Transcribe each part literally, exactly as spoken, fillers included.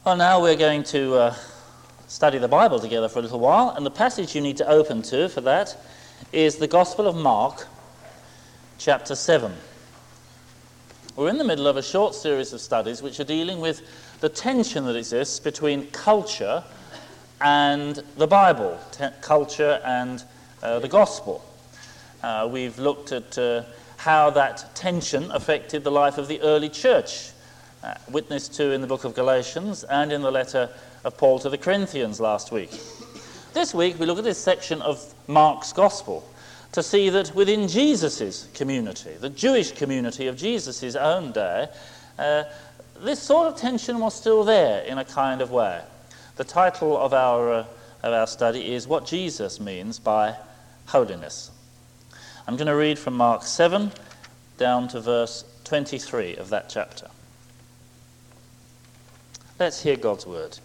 Well, now we're going to uh, study the Bible together for a little while, and the passage you need to open to for that is the Gospel of Mark, chapter seven. We're in the middle of a short series of studies which are dealing with the tension that exists between culture and the Bible, te- culture and uh, the Gospel. Uh, we've looked at uh, how that tension affected the life of the early church, Uh, witnessed to in the book of Galatians and in the letter of Paul to the Corinthians last week. This week we look at this section of Mark's Gospel to see that within Jesus' community, the Jewish community of Jesus' own day, uh, this sort of tension was still there in a kind of way. The title of our, uh, of our study is What Jesus Means by Holiness. I'm going to read from Mark seven down to verse twenty-three of that chapter. Let's hear God's word.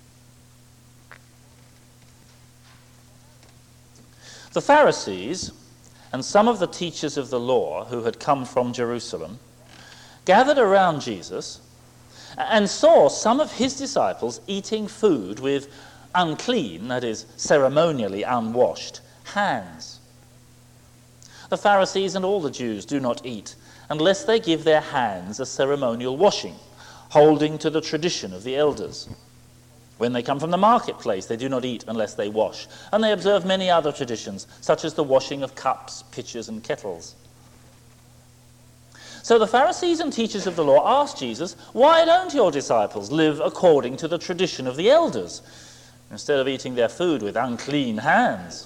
The Pharisees and some of the teachers of the law who had come from Jerusalem gathered around Jesus and saw some of his disciples eating food with unclean, that is, ceremonially unwashed, hands. The Pharisees and all the Jews do not eat unless they give their hands a ceremonial washing, holding to the tradition of the elders. When they come from the marketplace, they do not eat unless they wash, and they observe many other traditions, such as the washing of cups, pitchers, and kettles. So the Pharisees and teachers of the law asked Jesus, "Why don't your disciples live according to the tradition of the elders, instead of eating their food with unclean hands?"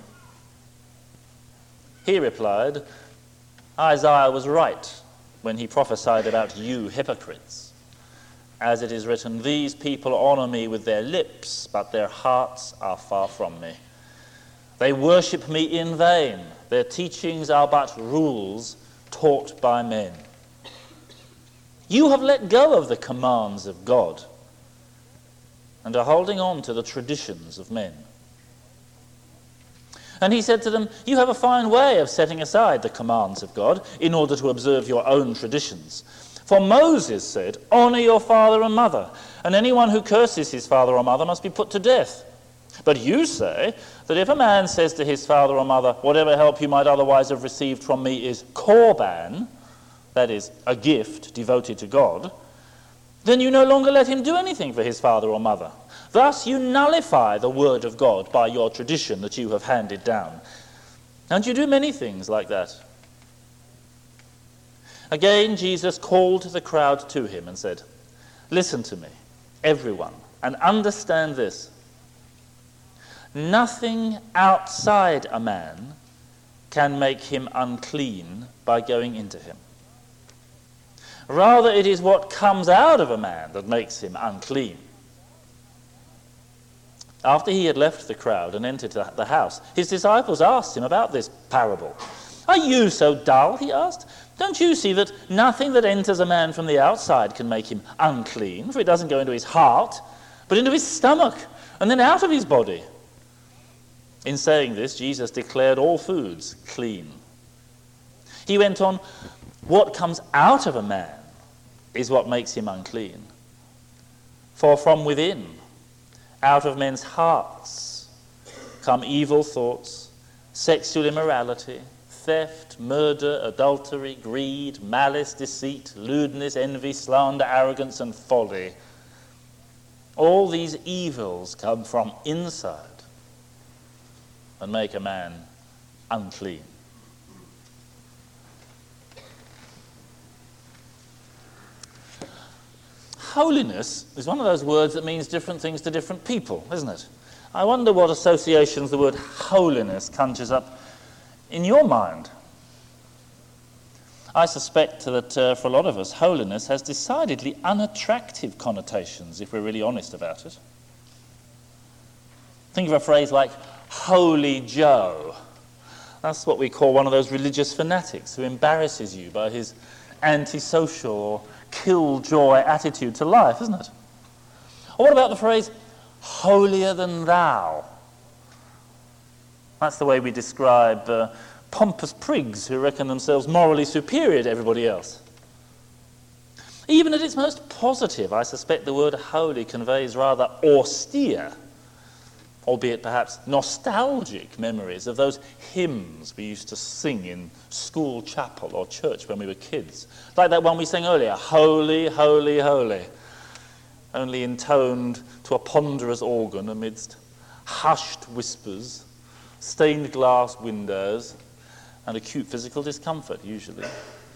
He replied, "Isaiah was right when he prophesied about you hypocrites. As it is written, these people honor me with their lips, but their hearts are far from me. They worship me in vain. Their teachings are but rules taught by men. You have let go of the commands of God and are holding on to the traditions of men." And he said to them, "You have a fine way of setting aside the commands of God in order to observe your own traditions. For Moses said, 'Honor your father and mother, and anyone who curses his father or mother must be put to death.' But you say that if a man says to his father or mother, 'Whatever help you might otherwise have received from me is korban,' that is, a gift devoted to God, then you no longer let him do anything for his father or mother. Thus you nullify the word of God by your tradition that you have handed down. And you do many things like that." Again, Jesus called the crowd to him and said, "Listen to me, everyone, and understand this. Nothing outside a man can make him unclean by going into him. Rather, it is what comes out of a man that makes him unclean." After he had left the crowd and entered the house, his disciples asked him about this parable. "Are you so dull?" he asked. "Don't you see that nothing that enters a man from the outside can make him unclean, for it doesn't go into his heart, but into his stomach, and then out of his body?" In saying this, Jesus declared all foods clean. He went on, "What comes out of a man is what makes him unclean. For from within, out of men's hearts, come evil thoughts, sexual immorality, theft, murder, adultery, greed, malice, deceit, lewdness, envy, slander, arrogance, and folly. All these evils come from inside and make a man unclean." Holiness is one of those words that means different things to different people, isn't it? I wonder what associations the word holiness conjures up in your mind. I suspect that uh, for a lot of us, holiness has decidedly unattractive connotations, if we're really honest about it. Think of a phrase like Holy Joe. That's what we call one of those religious fanatics who embarrasses you by his antisocial or killjoy attitude to life, isn't it? Or what about the phrase holier than thou? That's the way we describe uh, pompous prigs who reckon themselves morally superior to everybody else. Even at its most positive, I suspect the word holy conveys rather austere, albeit perhaps nostalgic memories of those hymns we used to sing in school chapel or church when we were kids. Like that one we sang earlier, Holy, Holy, Holy, only intoned to a ponderous organ amidst hushed whispers, stained glass windows, and acute physical discomfort, usually.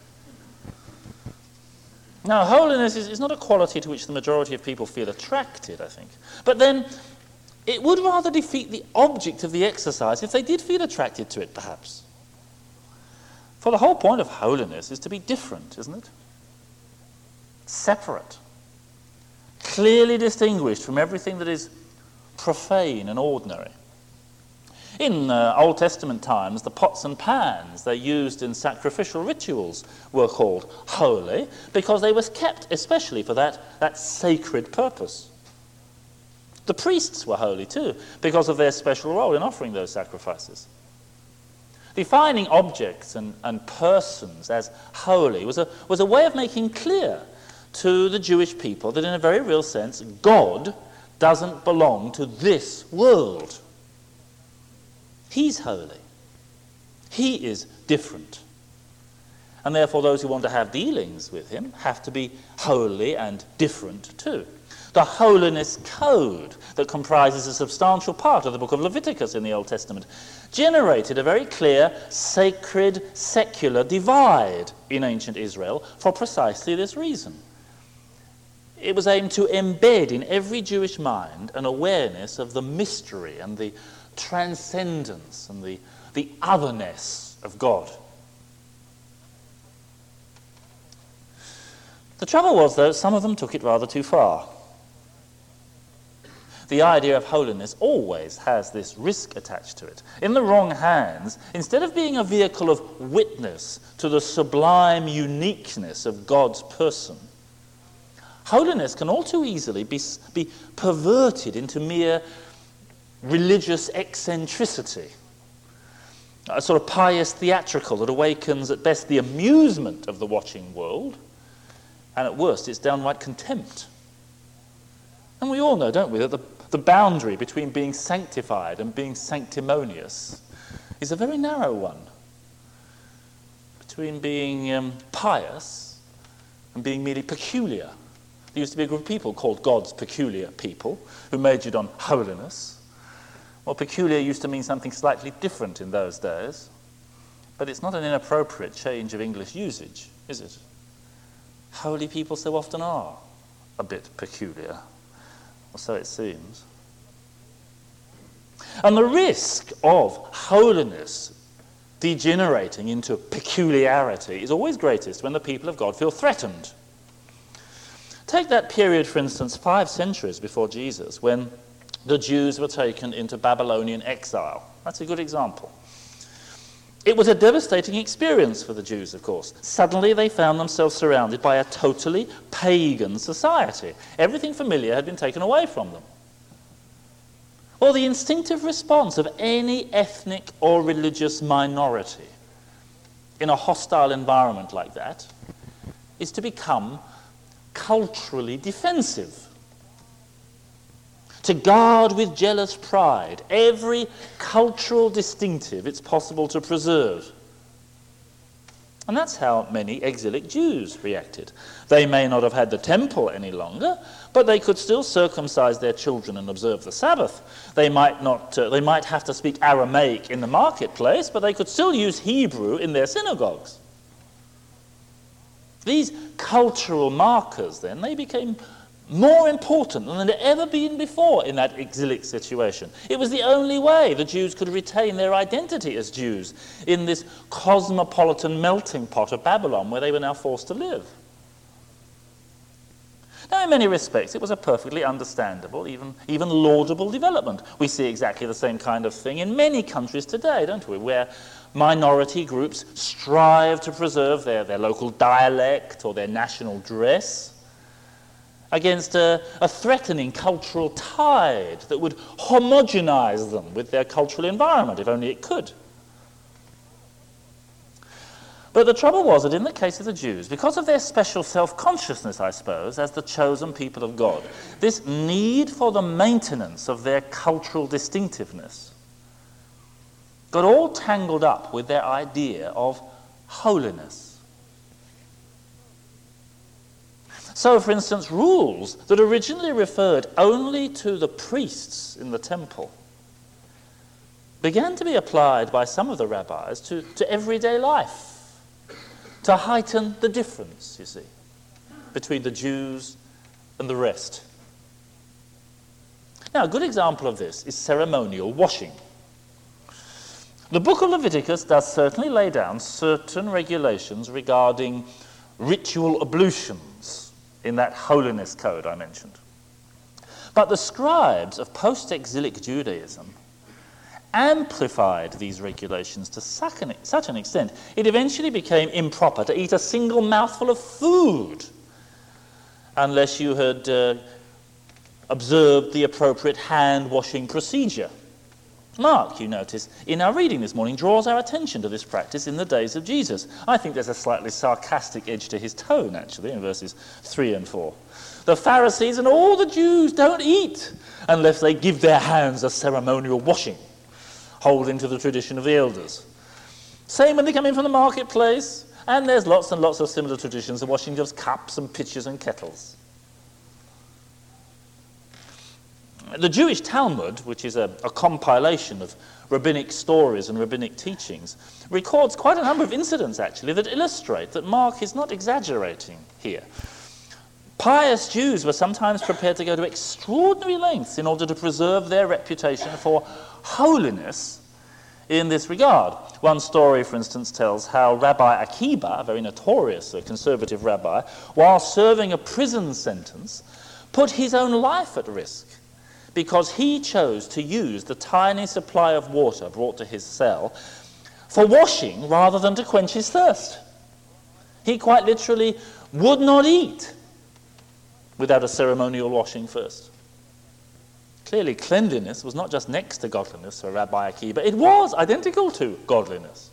Now, holiness is, is not a quality to which the majority of people feel attracted, I think. But then, it would rather defeat the object of the exercise if they did feel attracted to it, perhaps. For the whole point of holiness is to be different, isn't it? Separate. Clearly distinguished from everything that is profane and ordinary. In uh, Old Testament times, the pots and pans they used in sacrificial rituals were called holy because they were kept especially for that, that sacred purpose. The priests were holy too because of their special role in offering those sacrifices. Defining objects and, and persons as holy was a, was a way of making clear to the Jewish people that in a very real sense, God doesn't belong to this world. He's holy. He is different. And therefore those who want to have dealings with him have to be holy and different too. The holiness code that comprises a substantial part of the book of Leviticus in the Old Testament generated a very clear sacred secular divide in ancient Israel for precisely this reason. It was aimed to embed in every Jewish mind an awareness of the mystery and the transcendence and the, the otherness of God. The trouble was, though, some of them took it rather too far. The idea of holiness always has this risk attached to it. In the wrong hands, instead of being a vehicle of witness to the sublime uniqueness of God's person, holiness can all too easily be, be perverted into mere religious eccentricity, a sort of pious theatrical that awakens at best the amusement of the watching world, and at worst it's downright contempt. And we all know, don't we, that the, the boundary between being sanctified and being sanctimonious is a very narrow one. Between being um, pious and being merely peculiar. There used to be a group of people called God's peculiar people who majored on holiness. Well, peculiar used to mean something slightly different in those days, but it's not an inappropriate change of English usage, is it? Holy people so often are a bit peculiar, or so it seems. And the risk of holiness degenerating into peculiarity is always greatest when the people of God feel threatened. Take that period, for instance, five centuries before Jesus, when the Jews were taken into Babylonian exile. That's a good example. It was a devastating experience for the Jews, of course. Suddenly they found themselves surrounded by a totally pagan society. Everything familiar had been taken away from them. Well, the instinctive response of any ethnic or religious minority in a hostile environment like that is to become culturally defensive. To guard with jealous pride every cultural distinctive it's possible to preserve. And that's how many exilic Jews reacted. They may not have had the temple any longer, but they could still circumcise their children and observe the Sabbath. They might not. Uh, they might have to speak Aramaic in the marketplace, but they could still use Hebrew in their synagogues. These cultural markers, then, they became more important than they'd ever been before in that exilic situation. It was the only way the Jews could retain their identity as Jews in this cosmopolitan melting pot of Babylon where they were now forced to live. Now, in many respects, it was a perfectly understandable, even, even laudable development. We see exactly the same kind of thing in many countries today, don't we, where minority groups strive to preserve their, their local dialect or their national dress against a, a threatening cultural tide that would homogenize them with their cultural environment, if only it could. But But the trouble was that in the case of the Jews, because of their special self-consciousness, I suppose, as the chosen people of God, this need for the maintenance of their cultural distinctiveness got all tangled up with their idea of holiness. So, for instance, rules that originally referred only to the priests in the temple began to be applied by some of the rabbis to, to everyday life, to heighten the difference, you see, between the Jews and the rest. Now, a good example of this is ceremonial washing. The book of Leviticus does certainly lay down certain regulations regarding ritual ablutions in that holiness code I mentioned. But the scribes of post-exilic Judaism amplified these regulations to such an, such an extent, it eventually became improper to eat a single mouthful of food unless you had uh, observed the appropriate hand-washing procedure. Mark, you notice, in our reading this morning, draws our attention to this practice in the days of Jesus. I think there's a slightly sarcastic edge to his tone, actually, in verses three and four. The Pharisees and all the Jews don't eat unless they give their hands a ceremonial washing, holding to the tradition of the elders. Same when they come in from the marketplace, and there's lots and lots of similar traditions of washing of cups and pitchers and kettles. The Jewish Talmud, which is a, a compilation of rabbinic stories and rabbinic teachings, records quite a number of incidents, actually, that illustrate that Mark is not exaggerating here. Pious Jews were sometimes prepared to go to extraordinary lengths in order to preserve their reputation for holiness in this regard. One story, for instance, tells how Rabbi Akiba, a very notorious uh, conservative rabbi, while serving a prison sentence, put his own life at risk because he chose to use the tiny supply of water brought to his cell for washing rather than to quench his thirst. He quite literally would not eat without a ceremonial washing first. Clearly, cleanliness was not just next to godliness for Rabbi Akiba, it was identical to godliness.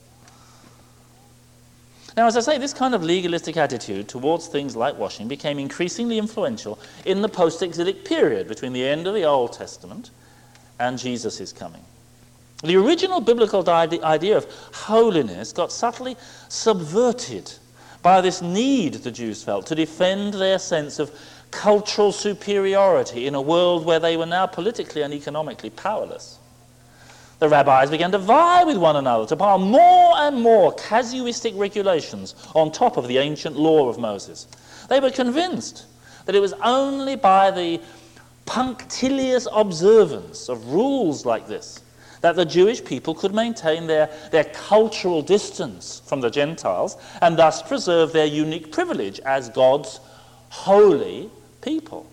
Now, as I say, this kind of legalistic attitude towards things like washing became increasingly influential in the post-exilic period between the end of the Old Testament and Jesus' coming. The original biblical idea of holiness got subtly subverted by this need the Jews felt to defend their sense of cultural superiority in a world where they were now politically and economically powerless. The rabbis began to vie with one another to pile more and more casuistic regulations on top of the ancient law of Moses. They were convinced that it was only by the punctilious observance of rules like this that the Jewish people could maintain their, their cultural distance from the Gentiles and thus preserve their unique privilege as God's holy people.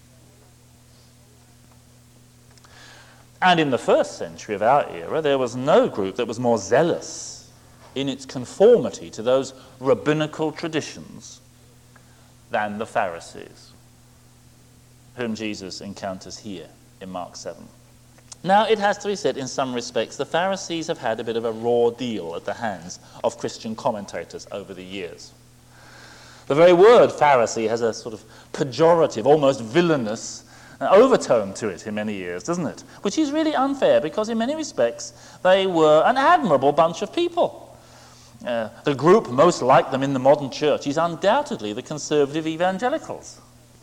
And in the first century of our era, there was no group that was more zealous in its conformity to those rabbinical traditions than the Pharisees, whom Jesus encounters here in Mark seven. Now, it has to be said, in some respects, the Pharisees have had a bit of a raw deal at the hands of Christian commentators over the years. The very word Pharisee has a sort of pejorative, almost villainous overtone to it in many years, doesn't it? Which is really unfair because in many respects they were an admirable bunch of people. Uh, the group most like them in the modern church is undoubtedly the conservative evangelicals.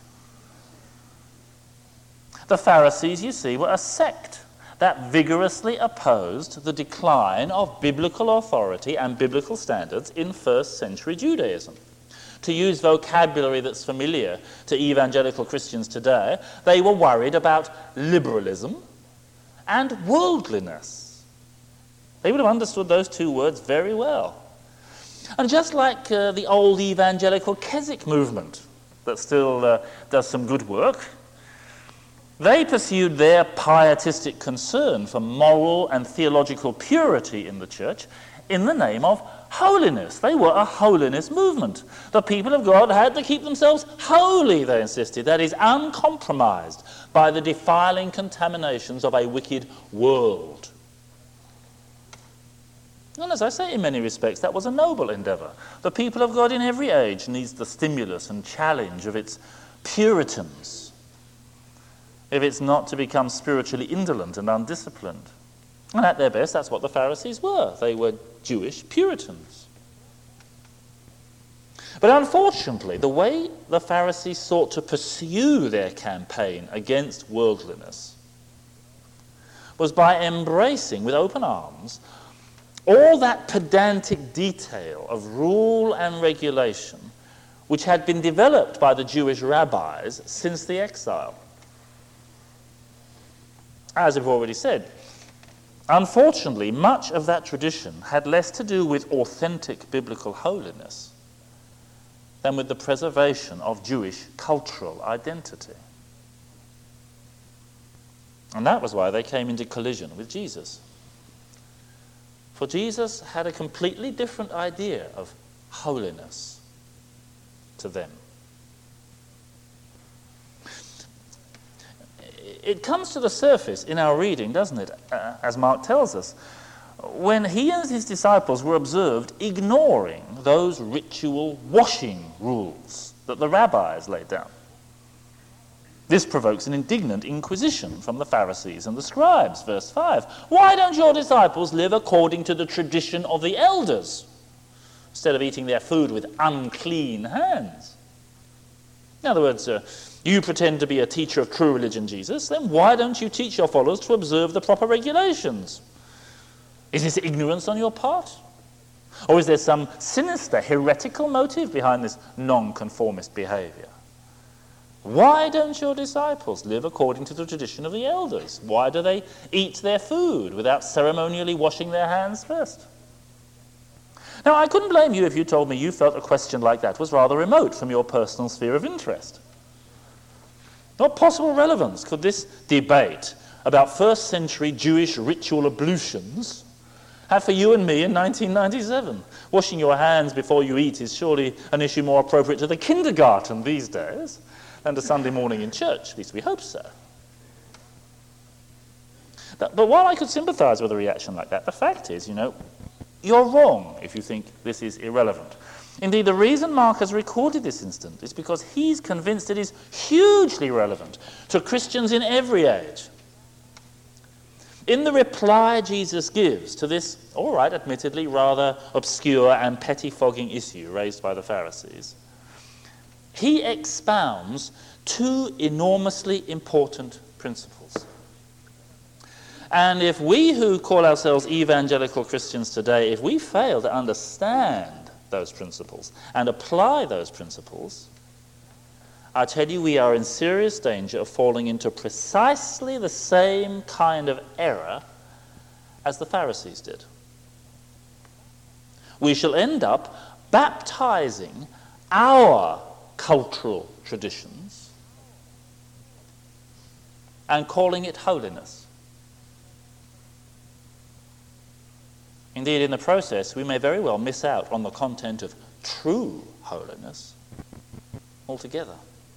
The Pharisees, you see, were a sect that vigorously opposed the decline of biblical authority and biblical standards in first century Judaism. To use vocabulary that's familiar to evangelical Christians today, they were worried about liberalism and worldliness. They would have understood those two words very well. And just like uh, the old evangelical Keswick movement that still uh, does some good work, they pursued their pietistic concern for moral and theological purity in the church in the name of holiness. They were a holiness movement. The people of God had to keep themselves holy, they insisted, that is, uncompromised by the defiling contaminations of a wicked world. And as I say, in many respects, that was a noble endeavor. The people of God in every age needs the stimulus and challenge of its Puritans, if it's not to become spiritually indolent and undisciplined. And at their best, that's what the Pharisees were. They were Jewish Puritans. But unfortunately, the way the Pharisees sought to pursue their campaign against worldliness was by embracing with open arms all that pedantic detail of rule and regulation which had been developed by the Jewish rabbis since the exile. As I've already said, unfortunately, much of that tradition had less to do with authentic biblical holiness than with the preservation of Jewish cultural identity. And that was why they came into collision with Jesus. For Jesus had a completely different idea of holiness to them. It comes to the surface in our reading, doesn't it, uh, as Mark tells us, when he and his disciples were observed ignoring those ritual washing rules that the rabbis laid down. This provokes an indignant inquisition from the Pharisees and the scribes. Verse five, why don't your disciples live according to the tradition of the elders, instead of eating their food with unclean hands? In other words, uh, you pretend to be a teacher of true religion, Jesus, then why don't you teach your followers to observe the proper regulations? Is this ignorance on your part? Or is there some sinister, heretical motive behind this non-conformist behavior? Why don't your disciples live according to the tradition of the elders? Why do they eat their food without ceremonially washing their hands first? Now, I couldn't blame you if you told me you felt a question like that was rather remote from your personal sphere of interest. What possible relevance could this debate about first century Jewish ritual ablutions have for you and me in nineteen ninety-seven? Washing your hands before you eat is surely an issue more appropriate to the kindergarten these days than to Sunday morning in church. At least we hope so. But, but while I could sympathize with a reaction like that, the fact is, you know, you're wrong if you think this is irrelevant. Indeed, the reason Mark has recorded this incident is because he's convinced it is hugely relevant to Christians in every age. In the reply Jesus gives to this, all right, admittedly rather obscure and pettifogging issue raised by the Pharisees, he expounds two enormously important principles. And if we who call ourselves evangelical Christians today, if we fail to understand those principles and apply those principles, I tell you we are in serious danger of falling into precisely the same kind of error as the Pharisees did. We shall end up baptizing our cultural traditions and calling it holiness. Indeed, in the process, we may very well miss out on the content of true holiness altogether.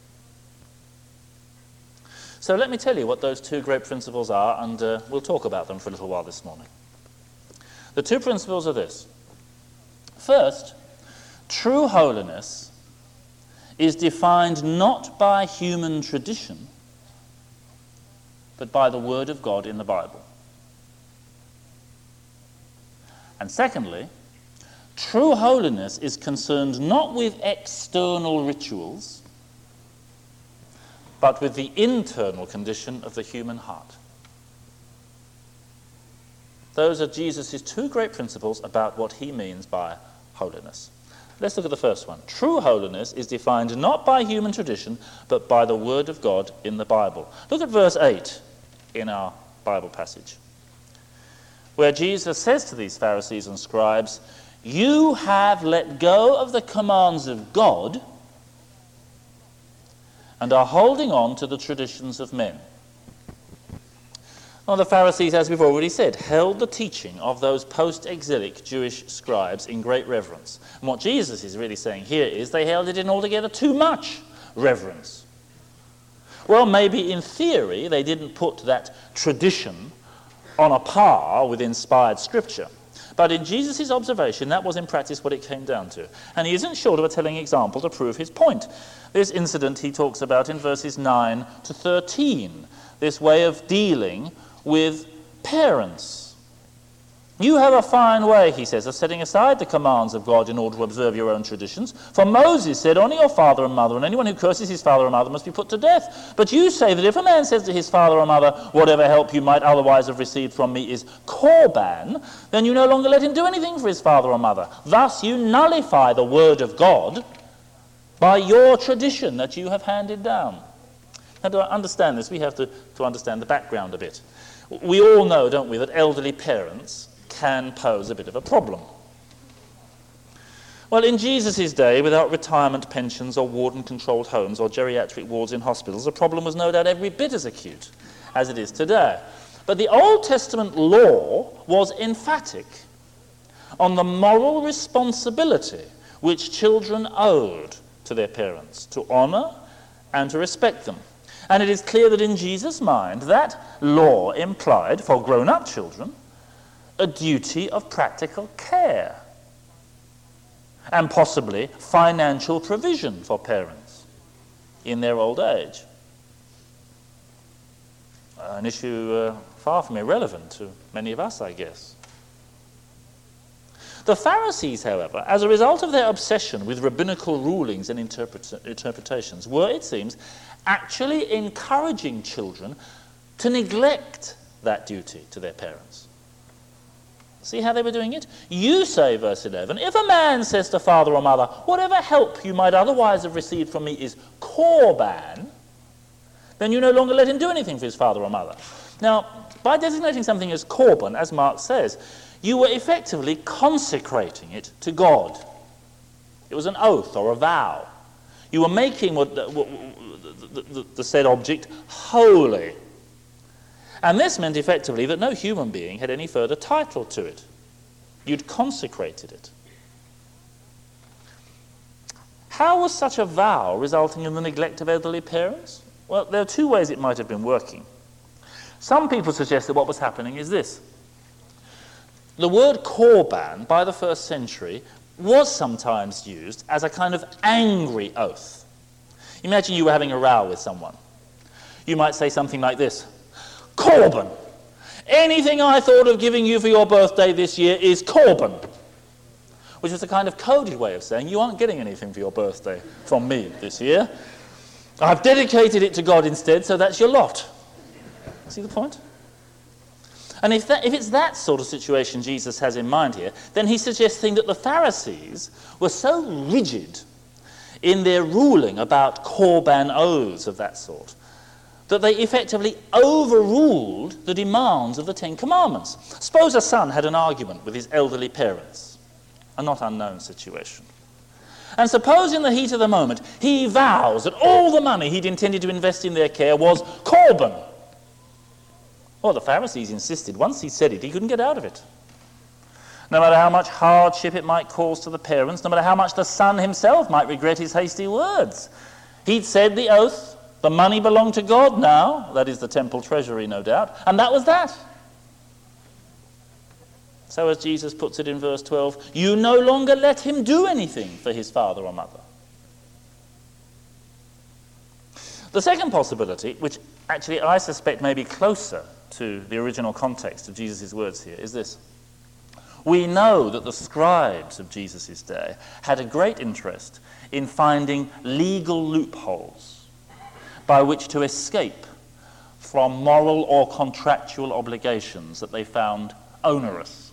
So let me tell you what those two great principles are, and uh, we'll talk about them for a little while this morning. The two principles are this. First, true holiness is defined not by human tradition, but by the Word of God in the Bible. And secondly, true holiness is concerned not with external rituals, but with the internal condition of the human heart. Those are Jesus' two great principles about what he means by holiness. Let's look at the first one. True holiness is defined not by human tradition, but by the Word of God in the Bible. Look at verse eight in our Bible passage, where Jesus says to these Pharisees and scribes, "You have let go of the commands of God and are holding on to the traditions of men." Well, the Pharisees, as we've already said, held the teaching of those post-exilic Jewish scribes in great reverence. And what Jesus is really saying here is they held it in altogether too much reverence. Well, maybe in theory they didn't put that tradition on a par with inspired scripture. But in Jesus' observation, that was in practice what it came down to. And he isn't short of a telling example to prove his point. This incident he talks about in verses nine to thirteen, this way of dealing with parents. You have a fine way, he says, of setting aside the commands of God in order to observe your own traditions. For Moses said, honor your father and mother, and anyone who curses his father or mother must be put to death. But you say that if a man says to his father or mother, whatever help you might otherwise have received from me is korban, then you no longer let him do anything for his father or mother. Thus you nullify the word of God by your tradition that you have handed down. Now, to understand this, we have to, to understand the background a bit. We all know, don't we, that elderly parents can pose a bit of a problem. Well, in Jesus' day, without retirement pensions or warden-controlled homes or geriatric wards in hospitals, the problem was no doubt every bit as acute as it is today. But the Old Testament law was emphatic on the moral responsibility which children owed to their parents, to honor and to respect them. And it is clear that in Jesus' mind, that law implied, for grown-up children, a duty of practical care and possibly financial provision for parents in their old age. An issue uh, far from irrelevant to many of us, I guess. The Pharisees, however, as a result of their obsession with rabbinical rulings and interpret- interpretations, were, it seems, actually encouraging children to neglect that duty to their parents. See how they were doing it? You say, verse eleven, if a man says to father or mother, whatever help you might otherwise have received from me is korban, then you no longer let him do anything for his father or mother. Now, by designating something as korban, as Mark says, you were effectively consecrating it to God. It was an oath or a vow. You were making what the, what, the, the, the said object holy. And this meant effectively that no human being had any further title to it. You'd consecrated it. How was such a vow resulting in the neglect of elderly parents? Well, there are two ways it might have been working. Some people suggest that what was happening is this. The word korban, by the first century, was sometimes used as a kind of angry oath. Imagine you were having a row with someone. You might say something like this. Korban. Anything I thought of giving you for your birthday this year is korban. Which is a kind of coded way of saying you aren't getting anything for your birthday from me this year. I've dedicated it to God instead, so that's your lot. See the point? And if, that, if it's that sort of situation Jesus has in mind here, then he's suggesting that the Pharisees were so rigid in their ruling about korban oaths of that sort that they effectively overruled the demands of the Ten Commandments. Suppose a son had an argument with his elderly parents, a not unknown situation. And suppose in the heat of the moment he vows that all the money he'd intended to invest in their care was korban. Well, the Pharisees insisted once he said it, he couldn't get out of it. No matter how much hardship it might cause to the parents, no matter how much the son himself might regret his hasty words, he'd said the oath. The money belonged to God now, that is the temple treasury, no doubt, and that was that. So as Jesus puts it in verse twelve, you no longer let him do anything for his father or mother. The second possibility, which actually I suspect may be closer to the original context of Jesus' words here, is this. We know that the scribes of Jesus' day had a great interest in finding legal loopholes by which to escape from moral or contractual obligations that they found onerous.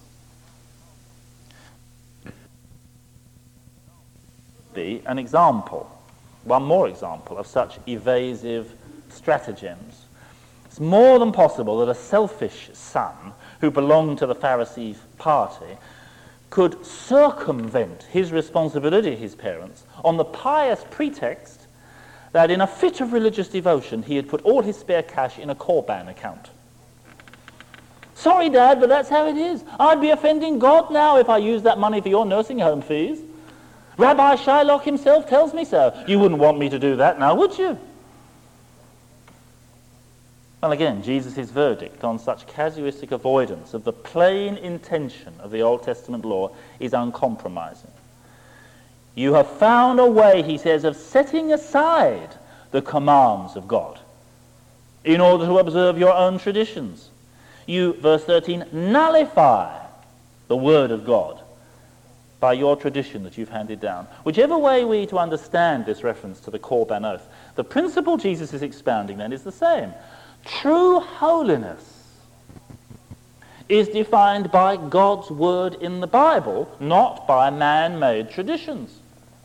Be an example, one more example of such evasive stratagems. It's more than possible that a selfish son who belonged to the Pharisee party could circumvent his responsibility to his parents on the pious pretext that in a fit of religious devotion he had put all his spare cash in a korban account. Sorry, Dad, but that's how it is. I'd be offending God now if I used that money for your nursing home fees. Rabbi Shylock himself tells me so. You wouldn't want me to do that now, would you? Well, again, Jesus' verdict on such casuistic avoidance of the plain intention of the Old Testament law is uncompromising. You have found a way, he says, of setting aside the commands of God in order to observe your own traditions. You, verse thirteen, nullify the word of God by your tradition that you've handed down. Whichever way we to understand this reference to the Korban oath, the principle Jesus is expounding then is the same. True holiness is defined by God's word in the Bible, not by man-made traditions.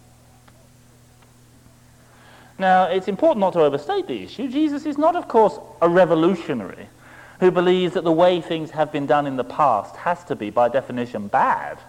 Now, it's important not to overstate the issue. Jesus is not, of course, a revolutionary who believes that the way things have been done in the past has to be, by definition, bad.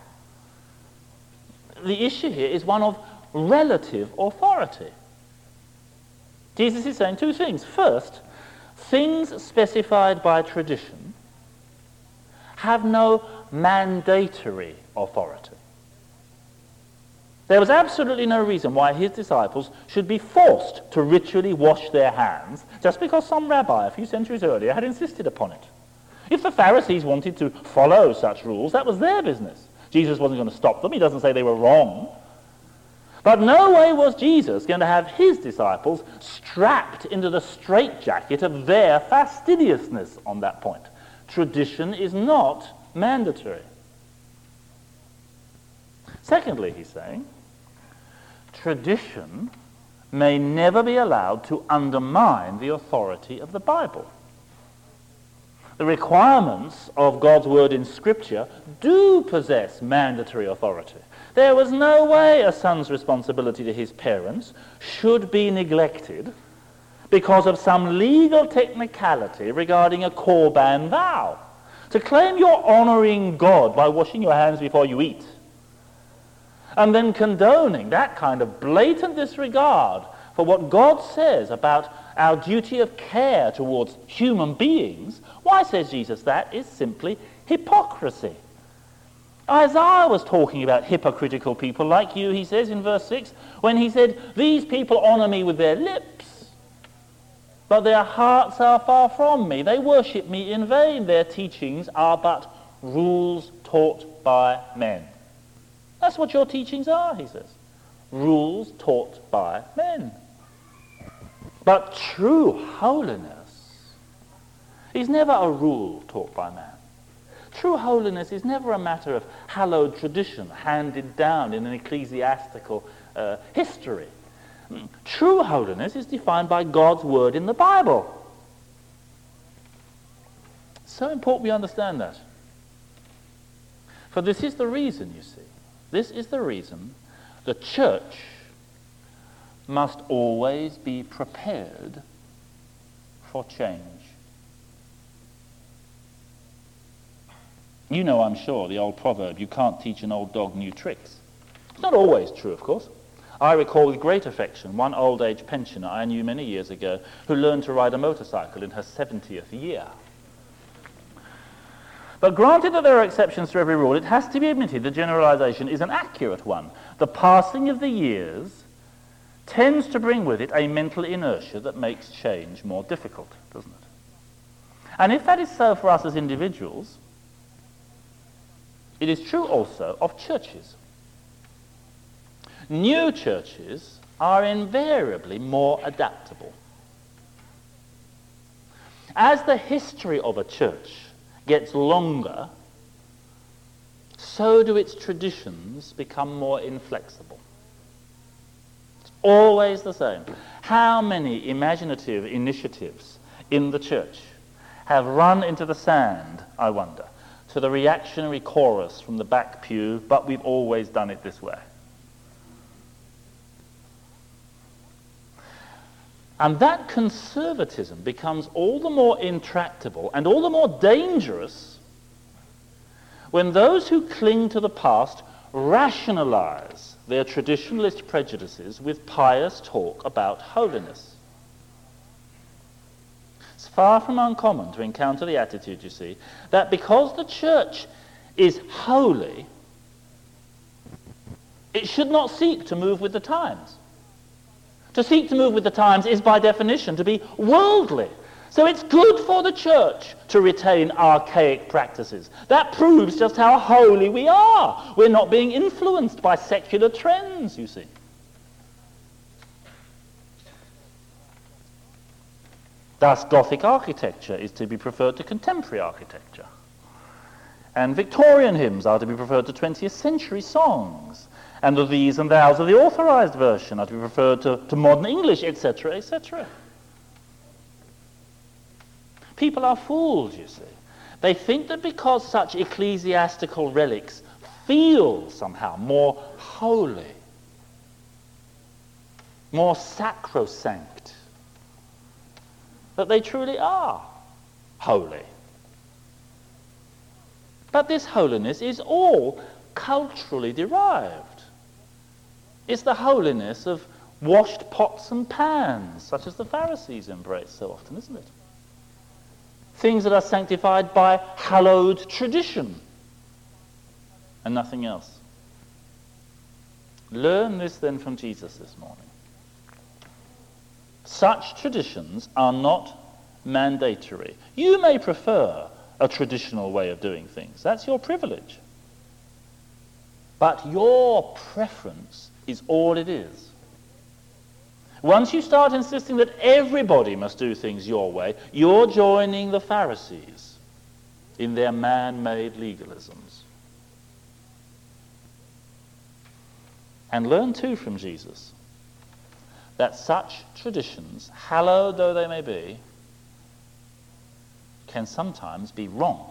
The issue here is one of relative authority. Jesus is saying two things. First, things specified by tradition have no mandatory authority. There was absolutely no reason why his disciples should be forced to ritually wash their hands just because some rabbi a few centuries earlier had insisted upon it. If the Pharisees wanted to follow such rules, that was their business. Jesus wasn't going to stop them. He doesn't say they were wrong. But no way was Jesus going to have his disciples strapped into the straitjacket of their fastidiousness on that point. Tradition is not mandatory. Secondly, he's saying, tradition may never be allowed to undermine the authority of the Bible. The requirements of God's word in Scripture do possess mandatory authority. There was no way a son's responsibility to his parents should be neglected because of some legal technicality regarding a Korban vow. To claim you're honoring God by washing your hands before you eat, and then condoning that kind of blatant disregard for what God says about our duty of care towards human beings, why, says Jesus, that is simply hypocrisy. Isaiah was talking about hypocritical people like you, he says in verse six, when he said, these people honor me with their lips, but their hearts are far from me. They worship me in vain. Their teachings are but rules taught by men. That's what your teachings are, he says. Rules taught by men. But true holiness is never a rule taught by man. True holiness is never a matter of hallowed tradition handed down in an ecclesiastical uh, history. True holiness is defined by God's word in the Bible. It's so important we understand that. For this is the reason, you see, this is the reason the church must always be prepared for change. You know, I'm sure, the old proverb, you can't teach an old dog new tricks. It's not always true, of course. I recall with great affection one old age pensioner I knew many years ago who learned to ride a motorcycle in her seventieth year. But granted that there are exceptions to every rule, it has to be admitted the generalization is an accurate one. The passing of the years tends to bring with it a mental inertia that makes change more difficult, doesn't it? And if that is so for us as individuals, it is true also of churches. New churches are invariably more adaptable. As the history of a church gets longer, so do its traditions become more inflexible. It's always the same. How many imaginative initiatives in the church have run into the sand, I wonder, to the reactionary chorus from the back pew, but we've always done it this way. And that conservatism becomes all the more intractable and all the more dangerous when those who cling to the past rationalize their traditionalist prejudices with pious talk about holiness. It's far from uncommon to encounter the attitude, you see, that because the church is holy, it should not seek to move with the times. To seek to move with the times is by definition to be worldly. So it's good for the church to retain archaic practices. That proves just how holy we are. We're not being influenced by secular trends, you see. Thus, Gothic architecture is to be preferred to contemporary architecture. And Victorian hymns are to be preferred to twentieth century songs. And the these and thous of the authorized version are to be preferred to, to modern English, et cetera, et cetera. People are fooled, you see. They think that because such ecclesiastical relics feel somehow more holy, more sacrosanct, that they truly are holy. But this holiness is all culturally derived. It's the holiness of washed pots and pans, such as the Pharisees embrace so often, isn't it? Things that are sanctified by hallowed tradition and nothing else. Learn this then from Jesus this morning. Such traditions are not mandatory. You may prefer a traditional way of doing things. That's your privilege. But your preference is all it is. Once you start insisting that everybody must do things your way, you're joining the Pharisees in their man-made legalisms. And learn too from Jesus that such traditions, hallowed though they may be, can sometimes be wrong.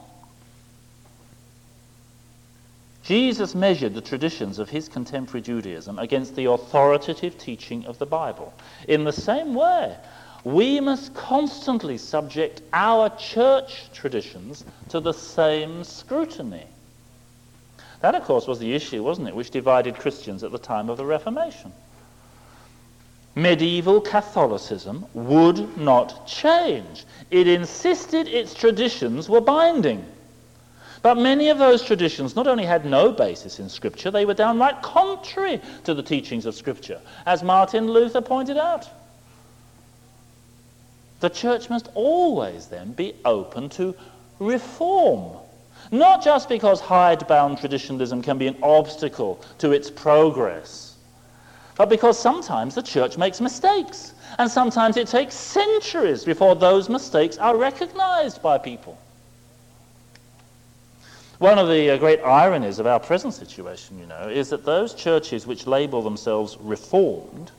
Jesus measured the traditions of his contemporary Judaism against the authoritative teaching of the Bible. In the same way, we must constantly subject our church traditions to the same scrutiny. That, of course, was the issue, wasn't it, which divided Christians at the time of the Reformation. Medieval Catholicism would not change. It insisted its traditions were binding. But many of those traditions not only had no basis in Scripture, they were downright contrary to the teachings of Scripture, as Martin Luther pointed out. The church must always then be open to reform, not just because hidebound traditionalism can be an obstacle to its progress, but because sometimes the church makes mistakes, and sometimes it takes centuries before those mistakes are recognized by people. One of the uh, great ironies of our present situation, you know, is that those churches which label themselves reformed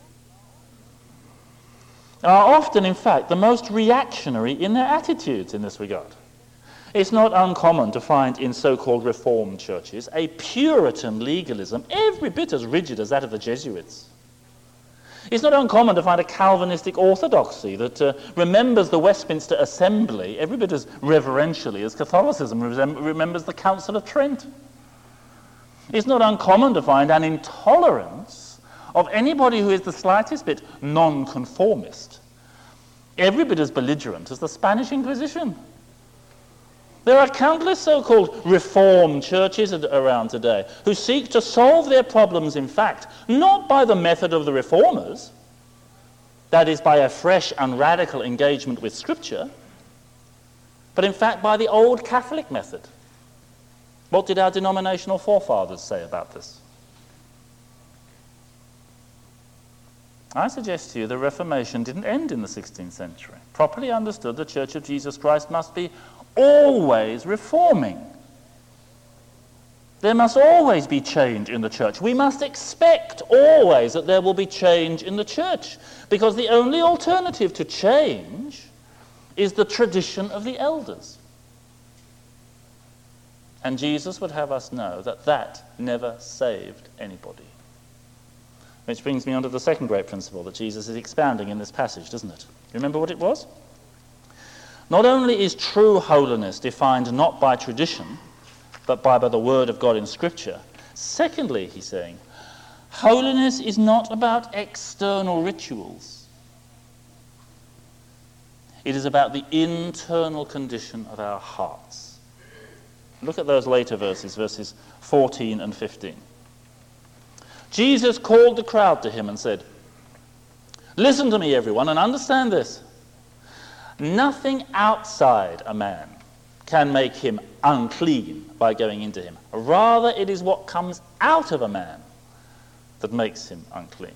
are often, in fact, the most reactionary in their attitudes in this regard. It's not uncommon to find in so-called reformed churches a Puritan legalism every bit as rigid as that of the Jesuits. It's not uncommon to find a Calvinistic orthodoxy that uh, remembers the Westminster Assembly every bit as reverentially as Catholicism resem- remembers the Council of Trent. It's not uncommon to find an intolerance of anybody who is the slightest bit nonconformist, every bit as belligerent as the Spanish Inquisition. There are countless so-called reformed churches around today who seek to solve their problems, in fact, not by the method of the reformers, that is, by a fresh and radical engagement with Scripture, but in fact by the old Catholic method. What did our denominational forefathers say about this? I suggest to you the Reformation didn't end in the sixteenth century. Properly understood, the Church of Jesus Christ must be always reforming. There must always be change in the church. We must expect always that there will be change in the church, because the only alternative to change is the tradition of the elders. And Jesus would have us know that that never saved anybody. Which brings me on to the second great principle that Jesus is expounding in this passage, doesn't it? Remember what it was? Not only is true holiness defined not by tradition, but by, by the word of God in Scripture. Secondly, he's saying, holiness is not about external rituals. It is about the internal condition of our hearts. Look at those later verses, verses fourteen and fifteen. Jesus called the crowd to him and said, "Listen to me, everyone, and understand this. Nothing outside a man can make him unclean by going into him. Rather, it is what comes out of a man that makes him unclean.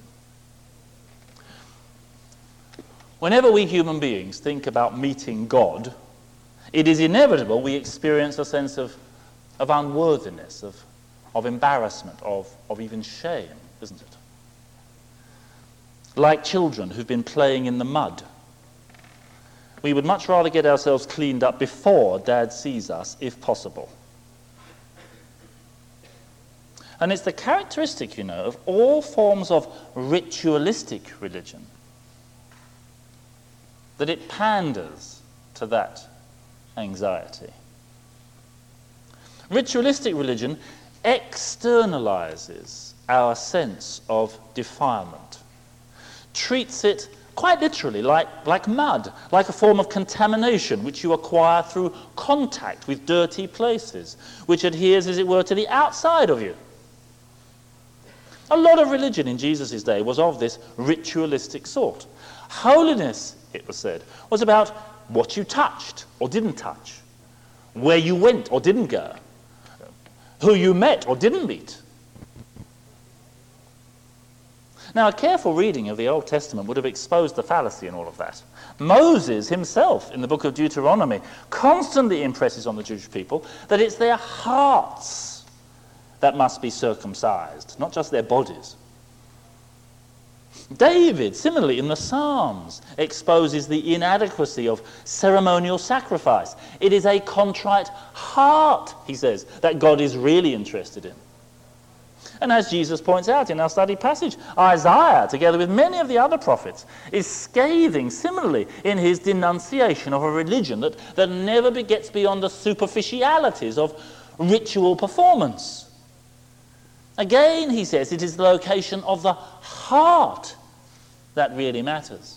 Whenever we human beings think about meeting God, it is inevitable we experience a sense of, of unworthiness, of, of embarrassment, of, of even shame, isn't it? Like children who've been playing in the mud. We would much rather get ourselves cleaned up before Dad sees us, if possible. And it's the characteristic, you know, of all forms of ritualistic religion that it panders to that anxiety. Ritualistic religion externalizes our sense of defilement, treats it quite literally like, like mud, like a form of contamination which you acquire through contact with dirty places, which adheres, as it were, to the outside of you. A lot of religion in Jesus' day was of this ritualistic sort. Holiness, it was said, was about what you touched or didn't touch, where you went or didn't go, who you met or didn't meet. Now, a careful reading of the Old Testament would have exposed the fallacy in all of that. Moses himself, in the book of Deuteronomy, constantly impresses on the Jewish people that it's their hearts that must be circumcised, not just their bodies. David, similarly, in the Psalms, exposes the inadequacy of ceremonial sacrifice. It is a contrite heart, he says, that God is really interested in. And as Jesus points out in our study passage, Isaiah, together with many of the other prophets, is scathing similarly in his denunciation of a religion that, that never gets beyond the superficialities of ritual performance. Again, he says, it is the location of the heart that really matters.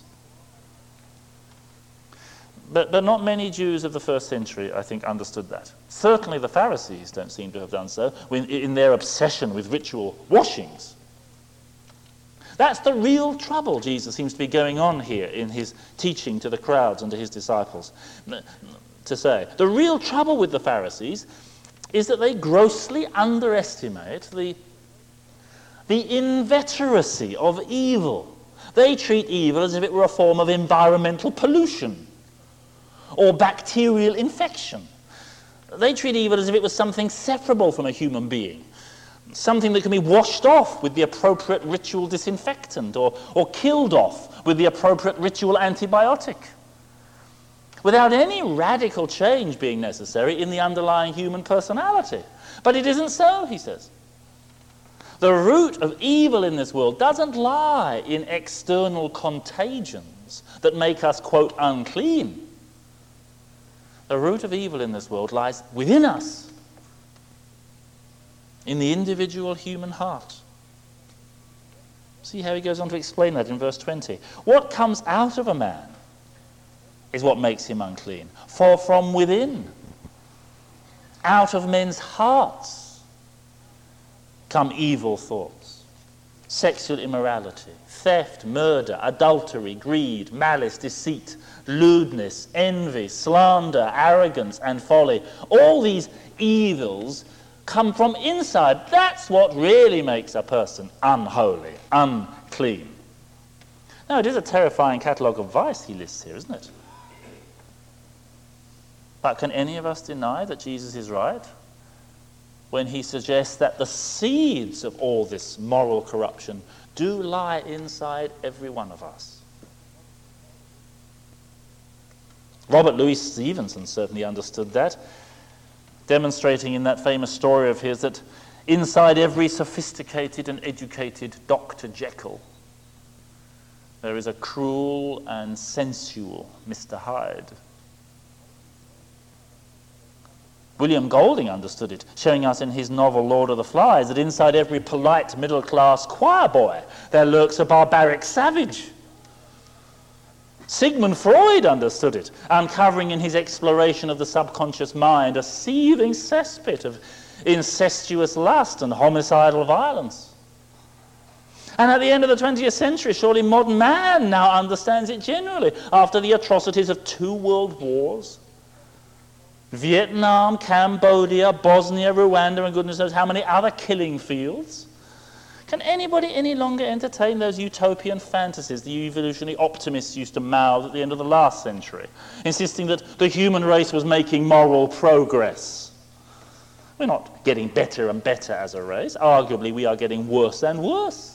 But, but not many Jews of the first century, I think, understood that. Certainly the Pharisees don't seem to have done so in, in their obsession with ritual washings. That's the real trouble Jesus seems to be going on here in his teaching to the crowds and to his disciples. To say, the real trouble with the Pharisees is that they grossly underestimate the, the inveteracy of evil. They treat evil as if it were a form of environmental pollution or bacterial infection. They treat evil as if it was something separable from a human being, something that can be washed off with the appropriate ritual disinfectant or, or killed off with the appropriate ritual antibiotic, without any radical change being necessary in the underlying human personality. But it isn't so, he says. The root of evil in this world doesn't lie in external contagions that make us, quote, unclean. The root of evil in this world lies within us, in the individual human heart. See how he goes on to explain that in verse twenty. What comes out of a man is what makes him unclean. For from within, out of men's hearts, come evil thoughts, sexual immorality, theft, murder, adultery, greed, malice, deceit, lewdness, envy, slander, arrogance, and folly. All these evils come from inside. That's what really makes a person unholy, unclean. Now, it is a terrifying catalogue of vice he lists here, isn't it? But can any of us deny that Jesus is right when he suggests that the seeds of all this moral corruption do lie inside every one of us? Robert Louis Stevenson certainly understood that, demonstrating in that famous story of his that inside every sophisticated and educated Doctor Jekyll there is a cruel and sensual Mister Hyde. William Golding understood it, showing us in his novel Lord of the Flies that inside every polite middle-class choir boy there lurks a barbaric savage. Sigmund Freud understood it, uncovering in his exploration of the subconscious mind a seething cesspit of incestuous lust and homicidal violence. And at the end of the twentieth century, surely modern man now understands it generally. After the atrocities of two world wars, Vietnam, Cambodia, Bosnia, Rwanda, and goodness knows how many other killing fields, can anybody any longer entertain those utopian fantasies the evolutionary optimists used to mouth at the end of the last century, insisting that the human race was making moral progress? We're not getting better and better as a race. Arguably, we are getting worse and worse.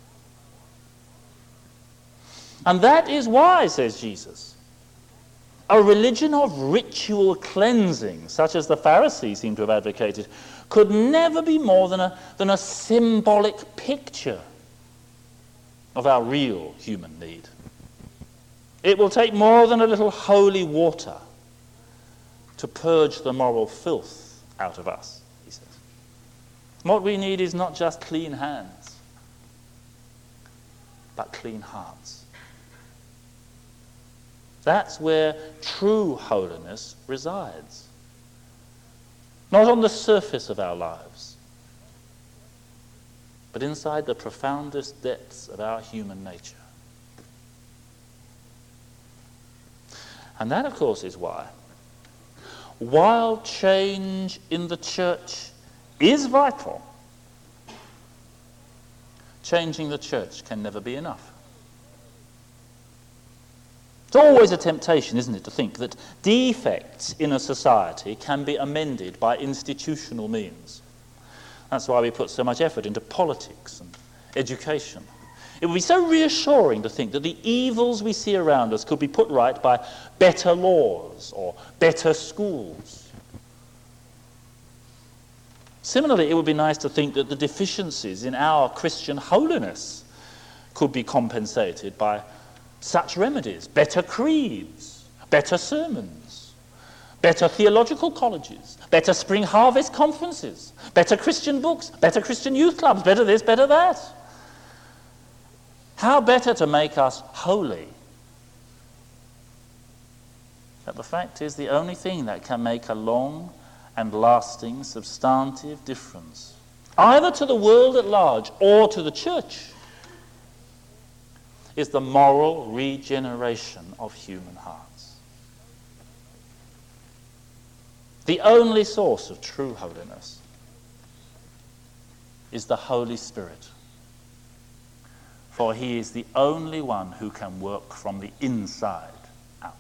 And that is why, says Jesus, a religion of ritual cleansing, such as the Pharisees seem to have advocated, could never be more than a, than a symbolic picture of our real human need. It will take more than a little holy water to purge the moral filth out of us, he says. What we need is not just clean hands, but clean hearts. That's where true holiness resides. Not on the surface of our lives, but inside the profoundest depths of our human nature. And that, of course, is why, while change in the church is vital, changing the church can never be enough. It's always a temptation, isn't it, to think that defects in a society can be amended by institutional means. That's why we put so much effort into politics and education. It would be so reassuring to think that the evils we see around us could be put right by better laws or better schools. Similarly, it would be nice to think that the deficiencies in our Christian holiness could be compensated by such remedies: better creeds, better sermons, better theological colleges, better spring harvest conferences, better Christian books, better Christian youth clubs, better this, better that. How better to make us holy? But the fact is, the only thing that can make a long and lasting substantive difference, either to the world at large or to the church, is the moral regeneration of human hearts. The only source of true holiness is the Holy Spirit, for he is the only one who can work from the inside out.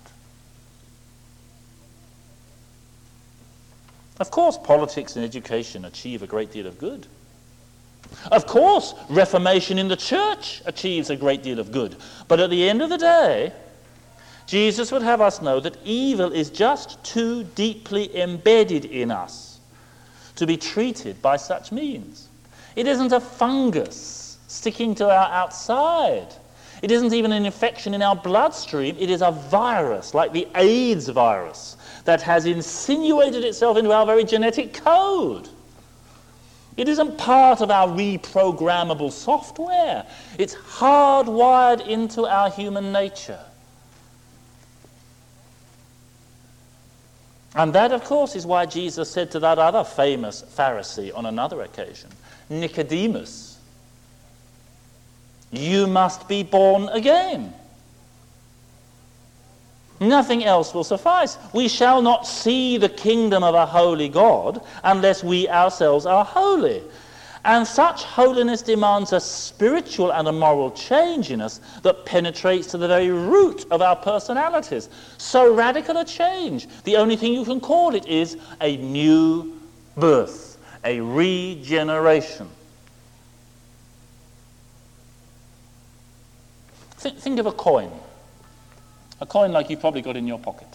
Of course, politics and education achieve a great deal of good. Of course, reformation in the church achieves a great deal of good. But at the end of the day, Jesus would have us know that evil is just too deeply embedded in us to be treated by such means. It isn't a fungus sticking to our outside. It isn't even an infection in our bloodstream. It is a virus, like the AIDS virus, that has insinuated itself into our very genetic code. It isn't part of our reprogrammable software. It's hardwired into our human nature. And that, of course, is why Jesus said to that other famous Pharisee on another occasion, Nicodemus, "You must be born again. Nothing else will suffice. We shall not see the kingdom of a holy God unless we ourselves are holy. And such holiness demands a spiritual and a moral change in us that penetrates to the very root of our personalities. So radical a change, the only thing you can call it is a new birth, a regeneration." Th- think of a coin. A coin like you've probably got in your pocket.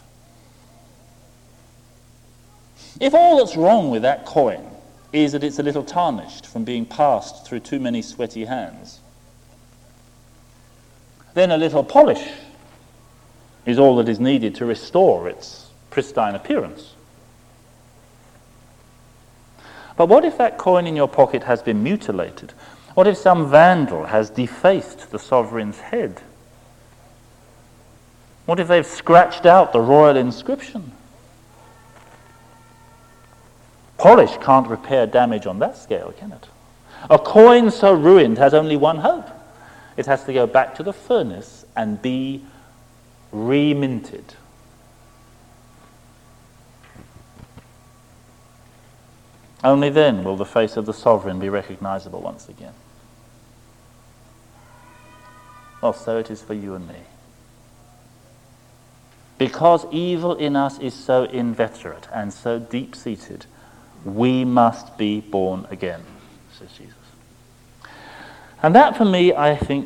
If all that's wrong with that coin is that it's a little tarnished from being passed through too many sweaty hands, then a little polish is all that is needed to restore its pristine appearance. But what if that coin in your pocket has been mutilated? What if some vandal has defaced the sovereign's head? What if they've scratched out the royal inscription? Polish can't repair damage on that scale, can it? A coin so ruined has only one hope: It has to go back to the furnace and be reminted. Only then will the face of the sovereign be recognizable once again. Well, so it is for you and me. Because evil in us is so inveterate and so deep-seated, we must be born again, says Jesus. And that, for me, I think,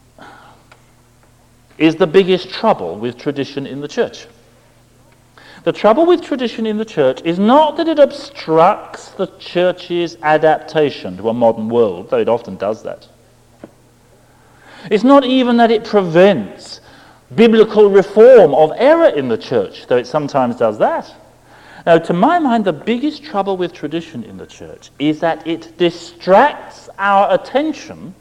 is the biggest trouble with tradition in the church. The trouble with tradition in the church is not that it obstructs the church's adaptation to a modern world, though it often does that. It's not even that it prevents biblical reform of error in the church, though it sometimes does that. Now, to my mind, the biggest trouble with tradition in the church is that it distracts our attention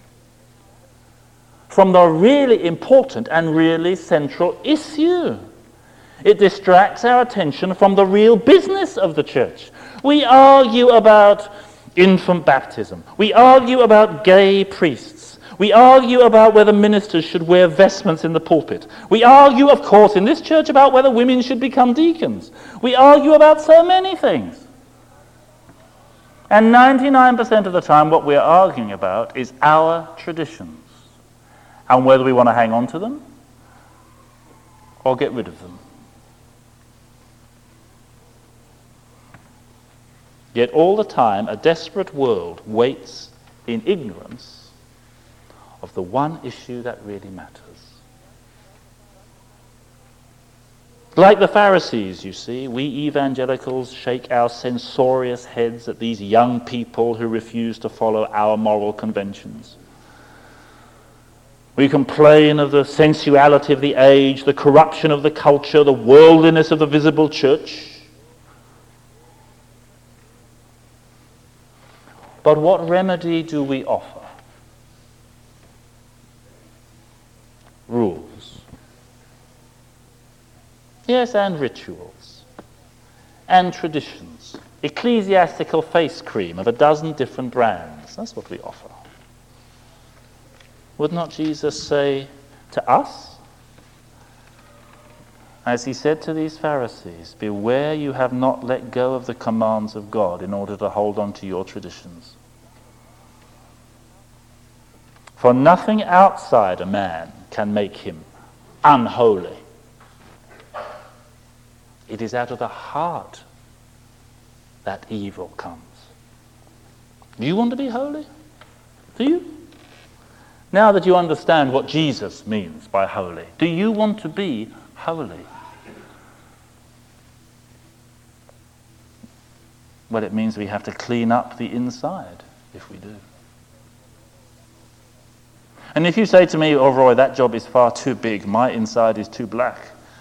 from the really important and really central issue. It distracts our attention from the real business of the church. We argue about infant baptism. We argue about gay priests. We argue about whether ministers should wear vestments in the pulpit. We argue, of course, in this church about whether women should become deacons. We argue about so many things. And ninety-nine percent of the time what we're arguing about is our traditions and whether we want to hang on to them or get rid of them. Yet all the time a desperate world waits in ignorance of the one issue that really matters. Like the Pharisees, you see, we evangelicals shake our censorious heads at these young people who refuse to follow our moral conventions. We complain of the sensuality of the age, the corruption of the culture, the worldliness of the visible church. But what remedy do we offer? Rules. Yes, and rituals. And traditions. Ecclesiastical face cream of a dozen different brands. That's what we offer. Would not Jesus say to us, as he said to these Pharisees, beware you have not let go of the commands of God in order to hold on to your traditions. For nothing outside a man can make him unholy. It is out of the heart that evil comes. Do you want to be holy? Do you? Now that you understand what Jesus means by holy, do you want to be holy? Well, it means we have to clean up the inside if we do. And if you say to me, oh Roy, that job is far too big, my inside is too black.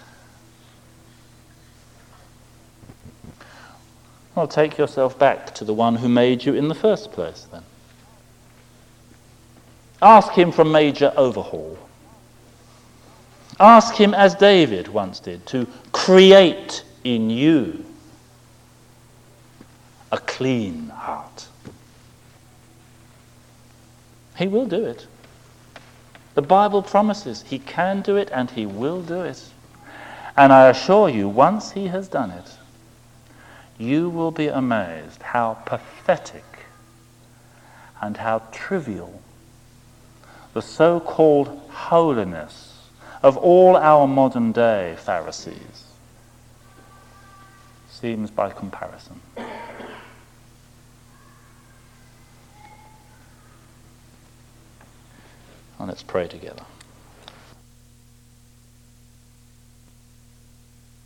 Well, take yourself back to the one who made you in the first place then. Ask him for a major overhaul. Ask him, as David once did, to create in you a clean heart. He will do it. The Bible promises he can do it and he will do it. And I assure you, once he has done it, you will be amazed how pathetic and how trivial the so-called holiness of all our modern day Pharisees seems by comparison. And let's pray together.